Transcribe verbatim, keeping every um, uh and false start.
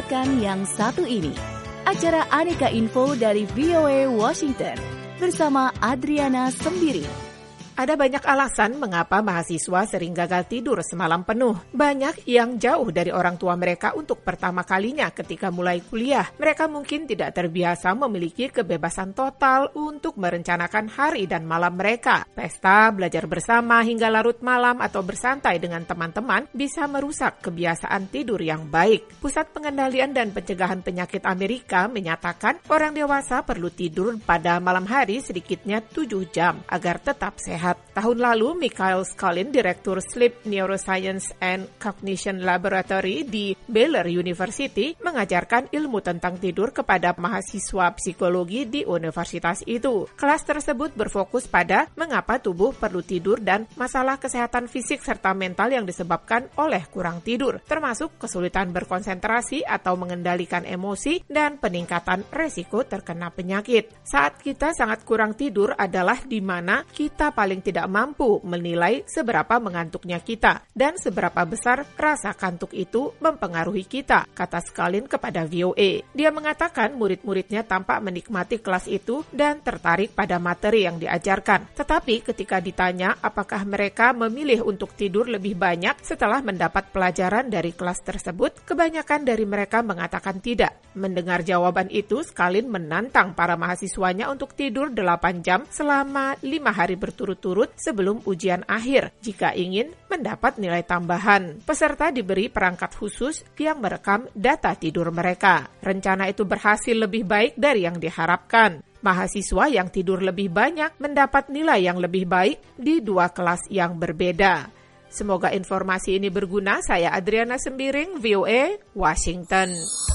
dengarkan yang satu ini. Acara Aneka Info dari V O A Washington bersama Adriana Sembiring. Ada banyak alasan mengapa mahasiswa sering gagal tidur semalam penuh. Banyak yang jauh dari orang tua mereka untuk pertama kalinya ketika mulai kuliah. Mereka mungkin tidak terbiasa memiliki kebebasan total untuk merencanakan hari dan malam mereka. Pesta, belajar bersama hingga larut malam atau bersantai dengan teman-teman bisa merusak kebiasaan tidur yang baik. Pusat Pengendalian dan Pencegahan Penyakit Amerika menyatakan orang dewasa perlu tidur pada malam hari sedikitnya tujuh jam agar tetap sehat. Tahun lalu, Michael Scullin, Direktur Sleep Neuroscience and Cognition Laboratory di Baylor University, mengajarkan ilmu tentang tidur kepada mahasiswa psikologi di universitas itu. Kelas tersebut berfokus pada mengapa tubuh perlu tidur dan masalah kesehatan fisik serta mental yang disebabkan oleh kurang tidur, termasuk kesulitan berkonsentrasi atau mengendalikan emosi dan peningkatan resiko terkena penyakit. Saat kita sangat kurang tidur adalah di mana kita paling tidak mampu menilai seberapa mengantuknya kita dan seberapa besar rasa kantuk itu mempengaruhi kita, kata Scullin kepada V O A. Dia mengatakan murid-muridnya tampak menikmati kelas itu dan tertarik pada materi yang diajarkan. Tetapi ketika ditanya apakah mereka memilih untuk tidur lebih banyak setelah mendapat pelajaran dari kelas tersebut, kebanyakan dari mereka mengatakan tidak. Mendengar jawaban itu, Scullin menantang para mahasiswanya untuk tidur delapan jam selama lima hari berturut turut sebelum ujian akhir jika ingin mendapat nilai tambahan. Peserta diberi perangkat khusus yang merekam data tidur mereka. Rencana itu berhasil lebih baik dari yang diharapkan. Mahasiswa yang tidur lebih banyak mendapat nilai yang lebih baik di dua kelas yang berbeda. Semoga informasi ini berguna. Saya Adriana Sembiring, V O A, Washington.